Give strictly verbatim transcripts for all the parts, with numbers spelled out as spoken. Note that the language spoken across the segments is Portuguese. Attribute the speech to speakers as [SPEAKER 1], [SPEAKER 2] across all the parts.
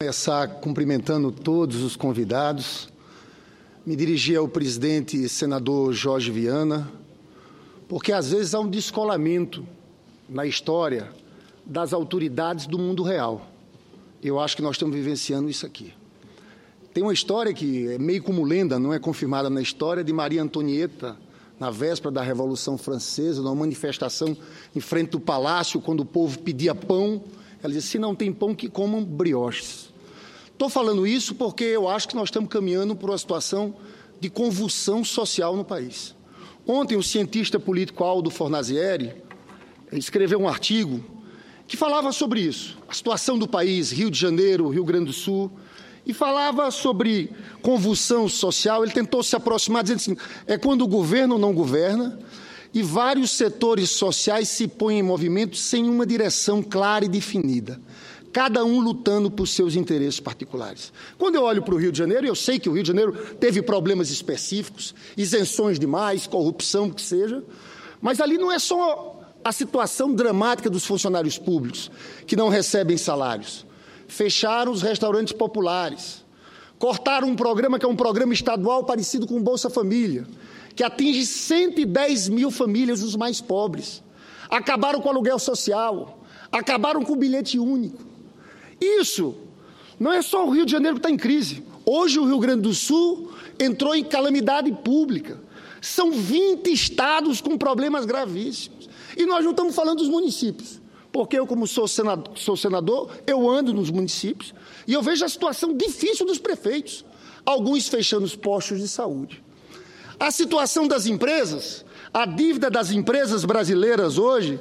[SPEAKER 1] começar cumprimentando todos os convidados, me dirigir ao presidente senador Jorge Viana, porque às vezes há um descolamento na história das autoridades do mundo real. Eu acho que nós estamos vivenciando isso aqui. Tem uma história que é meio como lenda, não é confirmada na história, de Maria Antonieta, na véspera da Revolução Francesa, numa manifestação em frente do palácio, quando o povo pedia pão, ela dizia, se não tem pão, que comam brioches. Estou falando isso porque eu acho que nós estamos caminhando por uma situação de convulsão social no país. Ontem, o cientista político Aldo Fornazieri escreveu um artigo que falava sobre isso, a situação do país, Rio de Janeiro, Rio Grande do Sul, e falava sobre convulsão social. Ele tentou se aproximar, dizendo assim, é quando o governo não governa e vários setores sociais se põem em movimento sem uma direção clara e definida, cada um lutando por seus interesses particulares. Quando eu olho para o Rio de Janeiro, eu sei que o Rio de Janeiro teve problemas específicos, isenções demais, corrupção, que seja, mas ali não é só a situação dramática dos funcionários públicos, que não recebem salários. Fecharam os restaurantes populares, cortaram um programa que é um programa estadual parecido com o Bolsa Família, que atinge cento e dez mil famílias, os mais pobres. Acabaram com o aluguel social, acabaram com o bilhete único. Isso não é só o Rio de Janeiro que está em crise. Hoje o Rio Grande do Sul entrou em calamidade pública. São vinte estados com problemas gravíssimos. E nós não estamos falando dos municípios, porque eu, como sou senador, sou senador, eu ando nos municípios e eu vejo a situação difícil dos prefeitos, alguns fechando os postos de saúde. A situação das empresas, a dívida das empresas brasileiras hoje,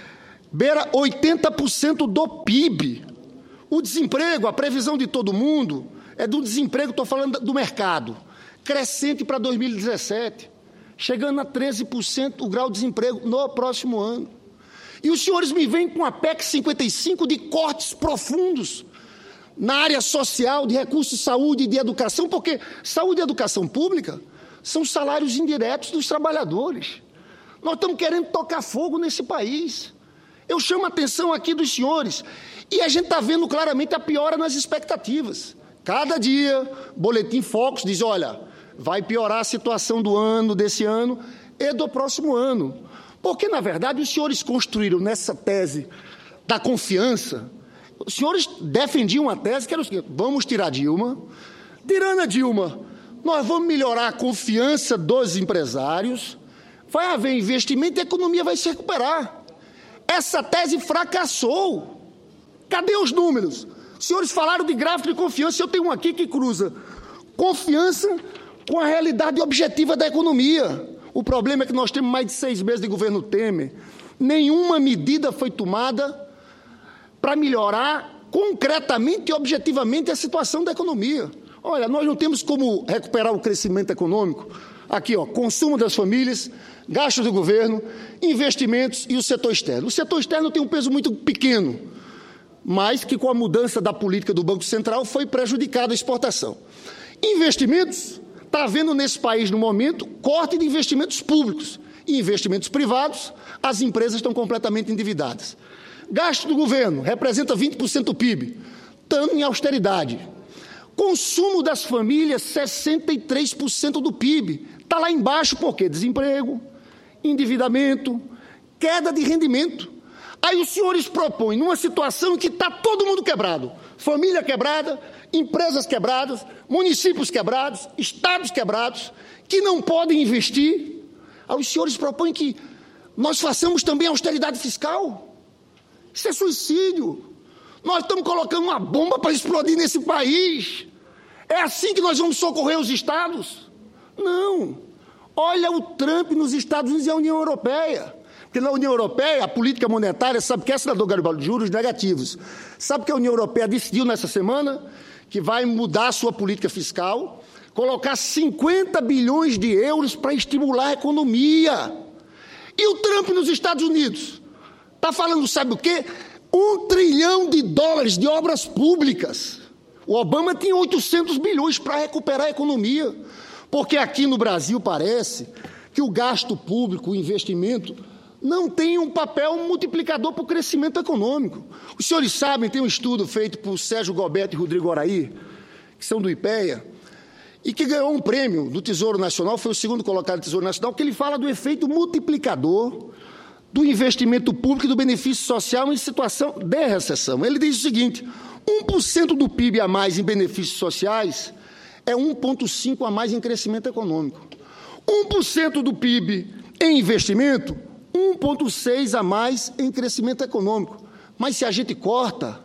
[SPEAKER 1] beira oitenta por cento do P I B. O desemprego, a previsão de todo mundo, é do desemprego, estou falando do mercado, crescente para dois mil e dezessete, chegando a treze por cento o grau de desemprego no próximo ano. E os senhores me vêm com a P E C cinquenta e cinco de cortes profundos na área social, de recursos de saúde e de educação, porque saúde e educação pública são salários indiretos dos trabalhadores. Nós estamos querendo tocar fogo nesse país. Eu chamo a atenção aqui dos senhores, e a gente está vendo claramente a piora nas expectativas. Cada dia, Boletim Focus diz, olha, vai piorar a situação do ano, desse ano e do próximo ano. Porque, na verdade, os senhores construíram nessa tese da confiança, os senhores defendiam uma tese que era o seguinte, vamos tirar Dilma, tirando a Dilma, nós vamos melhorar a confiança dos empresários, vai haver investimento e a economia vai se recuperar. Essa tese fracassou. Cadê os números? Os senhores falaram de gráfico de confiança, eu tenho um aqui que cruza confiança com a realidade objetiva da economia. O problema é que nós temos mais de seis meses de governo Temer. Nenhuma medida foi tomada para melhorar concretamente e objetivamente a situação da economia. Olha, nós não temos como recuperar o crescimento econômico. Aqui, ó, consumo das famílias, gastos do governo, investimentos e o setor externo. O setor externo tem um peso muito pequeno, mas que com a mudança da política do Banco Central foi prejudicada a exportação. Investimentos, está havendo nesse país, no momento, corte de investimentos públicos e investimentos privados, as empresas estão completamente endividadas. Gasto do governo representa vinte por cento do P I B, estamos em austeridade. Consumo das famílias, sessenta e três por cento do P I B. Está lá embaixo por quê? Desemprego, endividamento, queda de rendimento. Aí os senhores propõem, numa situação em que está todo mundo quebrado, família quebrada, empresas quebradas, municípios quebrados, estados quebrados, que não podem investir. Aí os senhores propõem que nós façamos também austeridade fiscal. Isso é suicídio. Nós estamos colocando uma bomba para explodir nesse país. É assim que nós vamos socorrer os estados? Não. Olha o Trump nos Estados Unidos e a União Europeia. Porque na União Europeia, a política monetária, sabe que é, senador Garibaldi, juros negativos. Sabe que a União Europeia decidiu nessa semana que vai mudar a sua política fiscal, colocar cinquenta bilhões de euros para estimular a economia. E o Trump nos Estados Unidos está falando, sabe o quê? Um trilhão de dólares de obras públicas. O Obama tinha oitocentos bilhões para recuperar a economia. Porque aqui no Brasil parece que o gasto público, o investimento, não tem um papel multiplicador para o crescimento econômico. Os senhores sabem, tem um estudo feito por Sérgio Gobetti e Rodrigo Araí, que são do IPEA, e que ganhou um prêmio do Tesouro Nacional, foi o segundo colocado do Tesouro Nacional, que ele fala do efeito multiplicador do investimento público e do benefício social em situação de recessão. Ele diz o seguinte: um por cento do P I B a mais em benefícios sociais é um vírgula cinco por cento a mais em crescimento econômico. um por cento do P I B em investimento, um vírgula seis por cento a mais em crescimento econômico. Mas se a gente corta,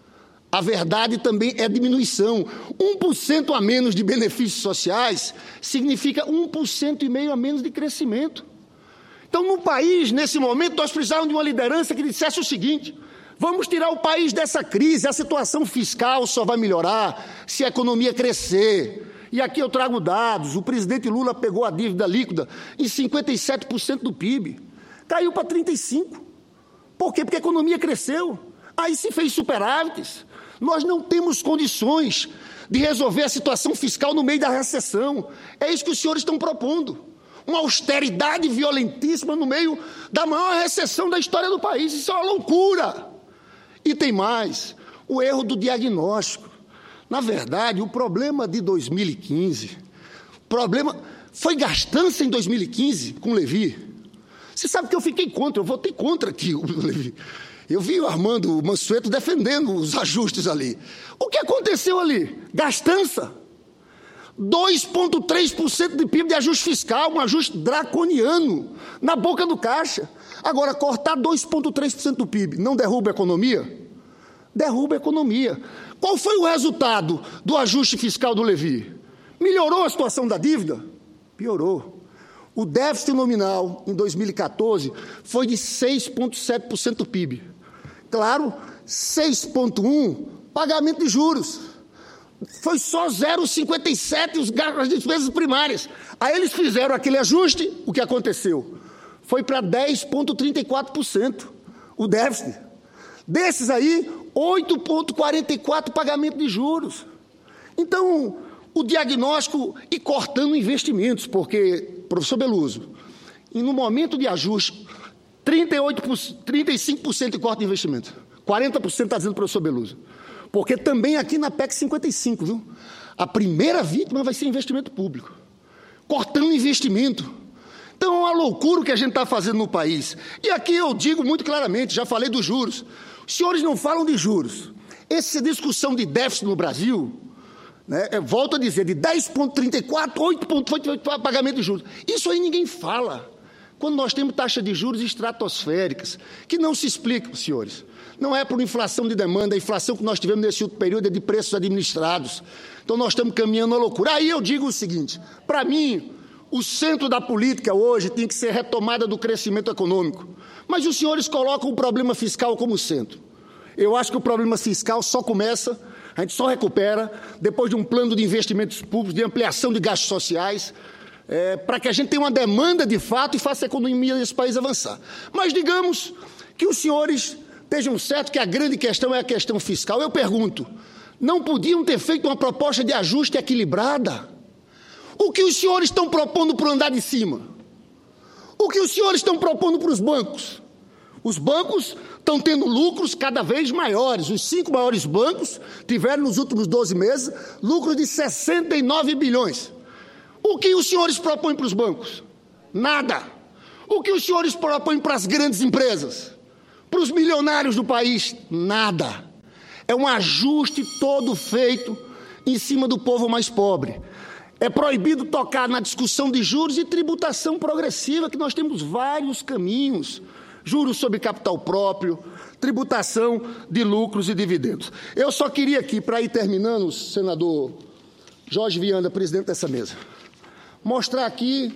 [SPEAKER 1] a verdade também é diminuição. um por cento a menos de benefícios sociais significa um por cento e meio a menos de crescimento. Então, no país, nesse momento, nós precisávamos de uma liderança que dissesse o seguinte: vamos tirar o país dessa crise, a situação fiscal só vai melhorar se a economia crescer. E aqui eu trago dados: o presidente Lula pegou a dívida líquida em cinquenta e sete por cento do P I B, caiu para trinta e cinco por cento. Por quê? Porque a economia cresceu, aí se fez superávites. Nós não temos condições de resolver a situação fiscal no meio da recessão. É isso que os senhores estão propondo. Uma austeridade violentíssima no meio da maior recessão da história do país. Isso é uma loucura. E tem mais, o erro do diagnóstico. Na verdade, o problema de dois mil e quinze, o problema foi gastança em dois mil e quinze com o Levi. Você sabe que eu fiquei contra, eu votei contra aqui o Levi. Eu vi o Armando Mansueto defendendo os ajustes ali. O que aconteceu ali? Gastança. dois vírgula três por cento de P I B de ajuste fiscal, um ajuste draconiano na boca do caixa. Agora, cortar dois vírgula três por cento do P I B não derruba a economia? Derruba a economia. Qual foi o resultado do ajuste fiscal do Levi? Melhorou a situação da dívida? Piorou. O déficit nominal em dois mil e quatorze foi de seis vírgula sete por cento do P I B. Claro, seis vírgula um por cento pagamento de juros. Foi só zero vírgula cinquenta e sete por cento as despesas primárias. Aí eles fizeram aquele ajuste, o que aconteceu? Foi para dez vírgula trinta e quatro por cento o déficit. Desses aí, oito vírgula quarenta e quatro por cento pagamento de juros. Então, o diagnóstico e cortando investimentos, porque, professor Beluso, e no momento de ajuste, trinta e oito por cento, trinta e cinco por cento de corte de investimento. quarenta por cento está dizendo o professor Beluso. Porque também aqui na P E C cinquenta e cinco, viu? A primeira vítima vai ser investimento público. Cortando investimento. Então é uma loucura o que a gente está fazendo no país. E aqui eu digo muito claramente, já falei dos juros. Os senhores não falam de juros. Essa discussão de déficit no Brasil, né, eu volto a dizer, de dez vírgula trinta e quatro, oito vírgula oito para pagamento de juros. Isso aí ninguém fala. Quando nós temos taxas de juros estratosféricas, que não se explicam, senhores. Não é por inflação de demanda, a inflação que nós tivemos nesse outro período é de preços administrados. Então nós estamos caminhando à loucura. Aí eu digo o seguinte, para mim, o centro da política hoje tem que ser retomada do crescimento econômico. Mas os senhores colocam o problema fiscal como centro. Eu acho que o problema fiscal só começa, a gente só recupera, depois de um plano de investimentos públicos, de ampliação de gastos sociais, é, para que a gente tenha uma demanda de fato e faça a economia desse país avançar. Mas digamos que os senhores estejam certos que a grande questão é a questão fiscal. Eu pergunto, não podiam ter feito uma proposta de ajuste equilibrada? O que os senhores estão propondo para o andar de cima? O que os senhores estão propondo para os bancos? Os bancos estão tendo lucros cada vez maiores. Os cinco maiores bancos tiveram nos últimos doze meses lucros de sessenta e nove bilhões. O que os senhores propõem para os bancos? Nada. O que os senhores propõem para as grandes empresas? Para os milionários do país? Nada. É um ajuste todo feito em cima do povo mais pobre. É proibido tocar na discussão de juros e tributação progressiva, que nós temos vários caminhos. Juros sobre capital próprio, tributação de lucros e dividendos. Eu só queria aqui, para ir terminando, senador Jorge Viana, presidente dessa mesa, mostrar aqui,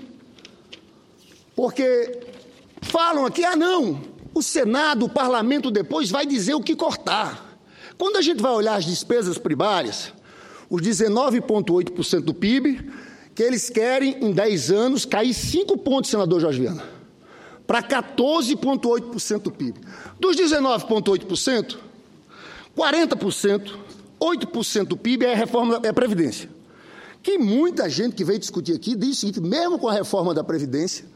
[SPEAKER 1] porque falam aqui, ah não, o Senado, o Parlamento depois vai dizer o que cortar. Quando a gente vai olhar as despesas primárias, os dezenove vírgula oito por cento do P I B, que eles querem, em dez anos, cair cinco pontos, senador Jorge Viana, para quatorze vírgula oito por cento do P I B. Dos dezenove vírgula oito por cento, quarenta por cento, oito por cento do P I B é a reforma, é a Previdência. Que muita gente que veio discutir aqui diz o seguinte, mesmo com a reforma da Previdência,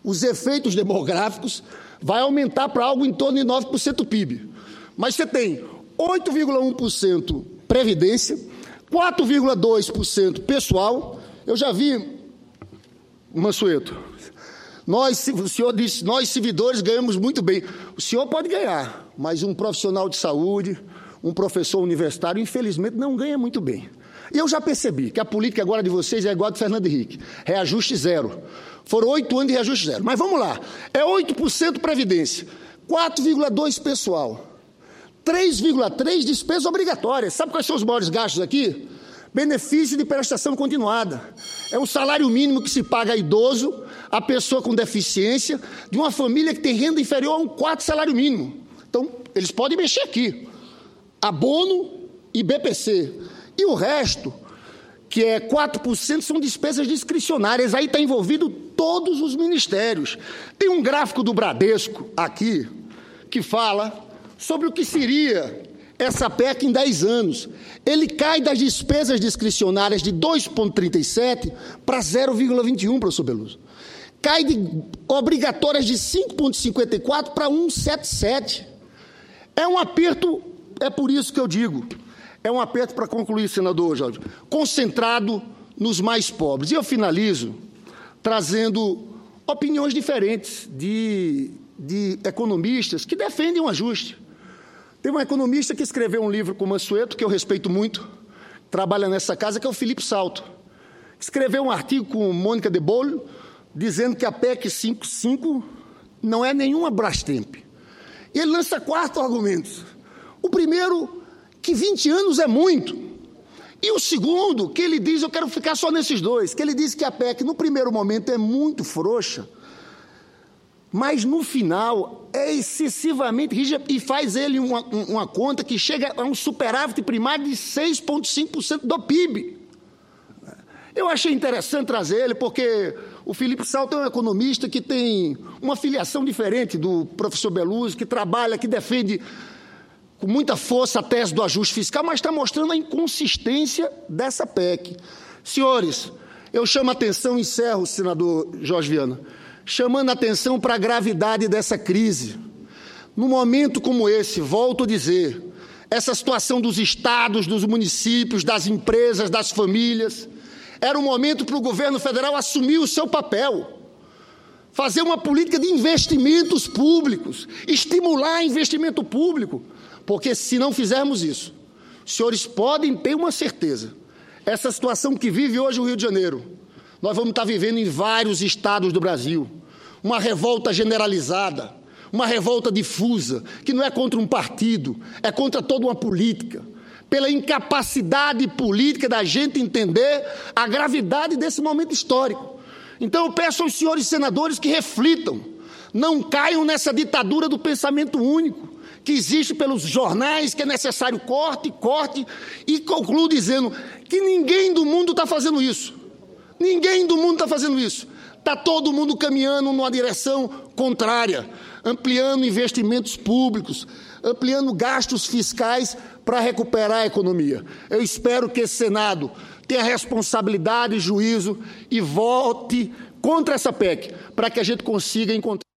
[SPEAKER 1] os efeitos demográficos, vai aumentar para algo em torno de nove por cento do P I B. Mas você tem oito vírgula um por cento previdência, quatro vírgula dois por cento pessoal. Eu já vi, Mansueto, nós, o senhor disse, nós servidores ganhamos muito bem. O senhor pode ganhar, mas um profissional de saúde, um professor universitário, infelizmente, não ganha muito bem. E eu já percebi que a política agora de vocês é igual a de Fernando Henrique, reajuste zero. Foram oito anos de reajuste zero. Mas vamos lá, é oito por cento previdência, quatro vírgula dois por cento pessoal, três vírgula três por cento despesas obrigatórias. Sabe quais são os maiores gastos aqui? Benefício de prestação continuada. É um salário mínimo que se paga a idoso, a pessoa com deficiência, de uma família que tem renda inferior a um quarto salário mínimo. Então, eles podem mexer aqui. Abono e B P C. E o resto, que é quatro por cento, são despesas discricionárias. Aí está envolvido todos os ministérios. Tem um gráfico do Bradesco aqui, que fala sobre o que seria essa P E C em dez anos. Ele cai das despesas discricionárias de dois vírgula trinta e sete para zero vírgula vinte e um, professor Beluso. Cai de obrigatórias de cinco vírgula cinquenta e quatro para um vírgula setenta e sete. É um aperto, é por isso que eu digo, é um aperto, para concluir, senador Jorge, concentrado nos mais pobres. E eu finalizo trazendo opiniões diferentes de, de economistas que defendem um ajuste. Tem um economista que escreveu um livro com o Mansueto, que eu respeito muito, trabalha nessa casa, que é o Felipe Salto. Escreveu um artigo com Mônica de Bolle, dizendo que a P E C cinquenta e cinco não é nenhuma Brastemp. E ele lança quatro argumentos. O primeiro, que vinte anos é muito. E o segundo, que ele diz, eu quero ficar só nesses dois, que ele diz que a P E C, no primeiro momento, é muito frouxa, mas no final é excessivamente rígida e faz ele uma, uma conta que chega a um superávit primário de seis vírgula cinco por cento do P I B. Eu achei interessante trazer ele porque o Felipe Salto é um economista que tem uma filiação diferente do professor Beluso, que trabalha, que defende com muita força a tese do ajuste fiscal, mas está mostrando a inconsistência dessa P E C. Senhores, eu chamo a atenção, encerro, senador Jorge Viana, chamando a atenção para a gravidade dessa crise. Num momento como esse, volto a dizer, essa situação dos estados, dos municípios, das empresas, das famílias, era um momento para o governo federal assumir o seu papel, fazer uma política de investimentos públicos, estimular investimento público, porque se não fizermos isso, os senhores podem ter uma certeza, essa situação que vive hoje o Rio de Janeiro, nós vamos estar vivendo em vários estados do Brasil, uma revolta generalizada, uma revolta difusa, que não é contra um partido, é contra toda uma política, pela incapacidade política da gente entender a gravidade desse momento histórico. Então eu peço aos senhores senadores que reflitam, não caiam nessa ditadura do pensamento único, que existe pelos jornais, que é necessário corte, corte, e concluo dizendo que ninguém do mundo está fazendo isso. Ninguém do mundo está fazendo isso. Está todo mundo caminhando numa direção contrária, ampliando investimentos públicos, ampliando gastos fiscais para recuperar a economia. Eu espero que esse Senado tenha responsabilidade e juízo e vote contra essa P E C, para que a gente consiga encontrar